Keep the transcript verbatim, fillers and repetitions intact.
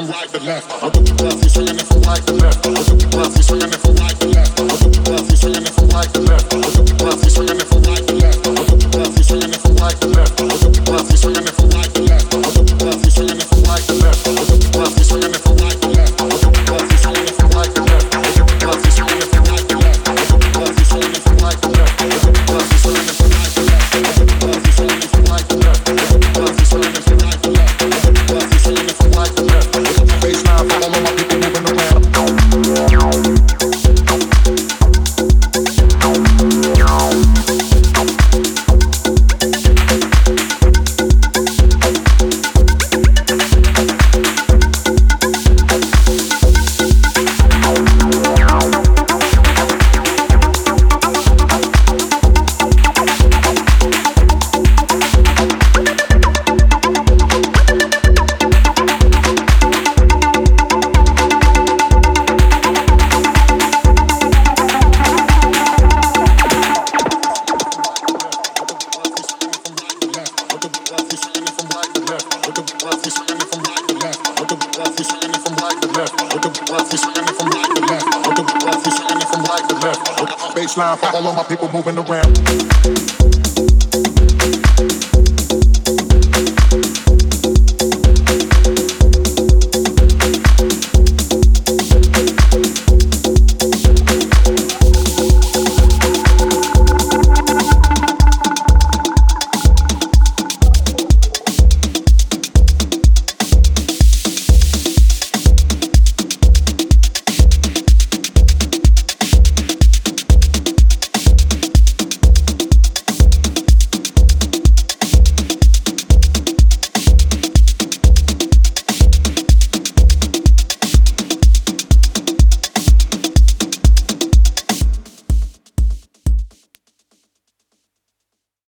from right to left. With the breath, we swinging it from right to left. With the breath, we swinging it from right to left. With the breath, we swinging it from right to left. With the breath, we swinging it from right to left. With the breath, we swinging it from right to left. With the breath, we swinging it from right to left. With the breath, we swinging it from right to left. With the breath, we swinging it from right to left. With the breath, we swinging it from right to left. With the breath, we swinging it from right to left. With the breath, we swinging it from right to left. With the breath, we swinging it from right to left. With the breath, we swinging it from right to left. With the breath, we swinging it from right to left. With the breath, we swinging it from right to left. With the baseline for all of my people moving around. Baseline for all of my people moving around.